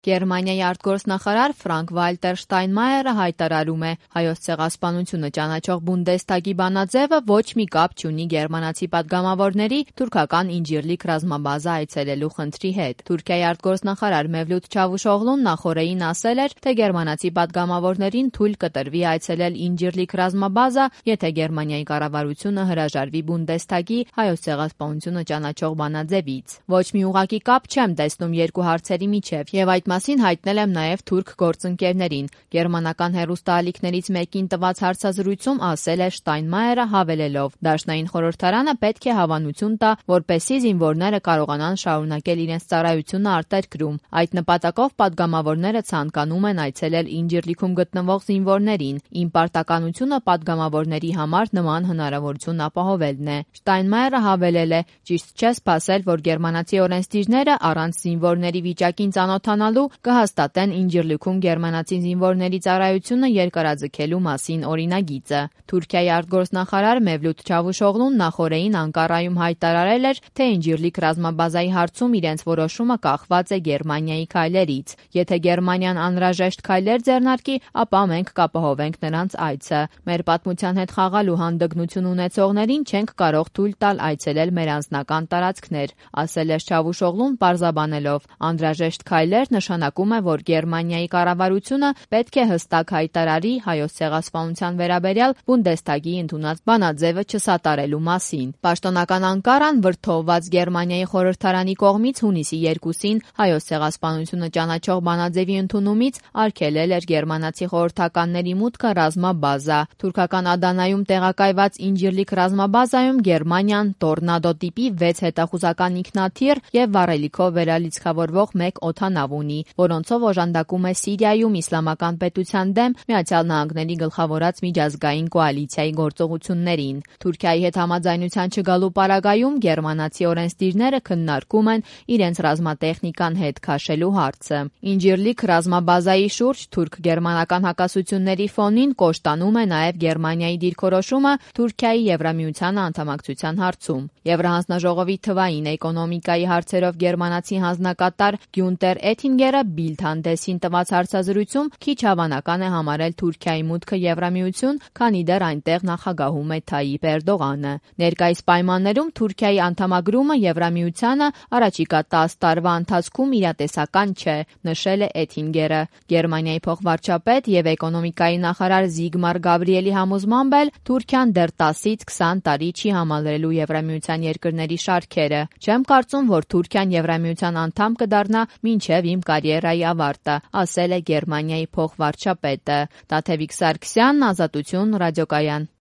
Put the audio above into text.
Գերմանիայի արտգործնախարար Ֆրանկկ-Վալտեր Շտայնմայերը հայտարարում է. Հայոց ցեղասպանությունը ճանաչող Բունդեսթագի բանաձևը ոչ մի կապ չունի գերմանացի պատգամավորների թուրքական Ինջիրլիկ ռազմաբազա այցելելու խնդրի հետ։ Թուրքիայի արտգործնախարար Մևլութ Չավուշօղլուն նախօրեին ասել էր, թե գերմանացի պատգամավորներին թույլ կտրվի այցելել Ինջիրլիկ ռազմաբազա, եթե Գերմանիայի կառավարությունը հրաժարվի Բունդեսթագի հայոց ցեղասպանությունը ճանաչող բանաձևից։ Ոչ մի ուղղակի կապ չեմ տեսնում երկու հարցերի միջև, եւ այդ մասին հայտնել եմ նաև թուրք գործընկերներին։ Գերմանական հեռուստաալիքներից մեկին տված հարցազրույցում ասել է Շտայնմայերը, հավելելով. Դաշնային խորհրդարանը պետք է հավանություն տա, որպեսզի զինվորները կարողանան շարունակել իրենց ծառայությունը արտերկրում։ Այդ նպատակով պատգամավորները ցանկանում են այցելել Ինջիրլիքում գտնվող զինվորներին։ Իմ պարտականությունը պատգամավորների համար նման հնարավորություն ապահովելն է։ Շտայնմայերը հավելել է. Ճիշտ չէ սպասել, որ գերմանացի օրենսդիրները առանց զինվորների վիճակին ծանոթանալու կհաստատեն Ինջիրլիքում գերմանացի զինվորների ծառայությունը երկարաձգելու մասին օրինագիծը։ Թուրքիայի արտգործնախարար Մևլութ Չավուշօղլուն նախօրեին Անկարայում հայտարարել էր, թե Ինջիրլիկ ռազմաբազայի հարցում իրենց որոշումը կախված է Գերմանիայի քայլերից։ Եթե Գերմանիան անհրաժեշտ քայլեր ձեռնարկի, ապա մենք կապահովենք նրանց այցը։ Մեր պատմության հետ խաղալու հանդգնություն ունեցողներին չենք կարող թույլ տալ այցելել մեր անձնական տարածքներ, ասել էր Չավուշօղլուն, պարզաբանելով. Անհրաժեշտ քայլեր նշանակում է, որ Գերմանիայի կառավարությունը պետք է հստակ հայտարարի հայոց ցեղասպանության վերաբերյալ Բունդեսթագի ընդունած բանաձևը չսատարելու մասին։ Պաշտոնական Անկարան վրդովված Գերմանիայի խորհրդարանի կողմից հունիսի 2-ին հայոց ցեղասպանությունը ճանաչող բանաձևի ընդունումից արգելել էր գերմանացի խորհրդականների մուտքը ռազմաբազա։ Թուրքական Ադանայում տեղակայված Ինջիրլիկ ռազմաբազայում Գերմանիան Տորնադո տիպի 6 հետախուզական ինքնաթիռ եւ վառելիքով վերալիցքավորվող 1 օդանավ ունի, որոնցով օժանդակում է Սիրիայում իսլամական պետության դեմ ԱՄՆ-ի գլխավորած միջազգային կոալիցիայի գործողություններին։ Թուրքիայի հետ համաձայնության չգալու պարագայում գերմանացի օրենսդիրները քննարկում են իրենց ռազմատեխնիկան հետ քաշելու հարցը։ Ինջիրլիկ ռազմաբազայի շուրջ թուրք-գերմանական հակասությունների ֆոնին կոշտանում է նաև Գերմանիայի դիրքորոշումը Թուրքիայի Եվրամիությանը անդամակցության հարցում։ Եվրահանձնաժողովի թվային էկոնոմիկայի հարցերով գերմանացի հանձնակատար Գյունտեր Էթինգերը Բիլդ հանդեսին տված հարցազրույցում քիչ հավանական է համարել Թուրքիայի մուտքը Եվրամիություն, քանի դեռ այնտեղ նախագահում է Թայիպ Էրդողանը։ Ներկայիս պայմաններում Թուրքիայի անդամագրումը Եվրամիությանը առաջիկա 10 տարվա ընթացքում իրատեսական չէ, նշել է Էթինգերը։ Գերմանիայի փոխվարչապետ եւ էկոնոմիկայի նախարար Զիգմար Գաբրիելի համոզմամբ էլ Թուրքիան դեռ 10-ից 20 տարի չի համալրելու Եվրամիության երկրների շարքերը։ Չեմ կարծում, որ Թուրքիան Եվրամիության անդամ կդառնա մինչև իմ կարիերայի ավարտը, ասել է Գերմանիայի փոխվարչապետը։ Տաթևիկ Սարգսյան, Ազատություն ռադիոկայան։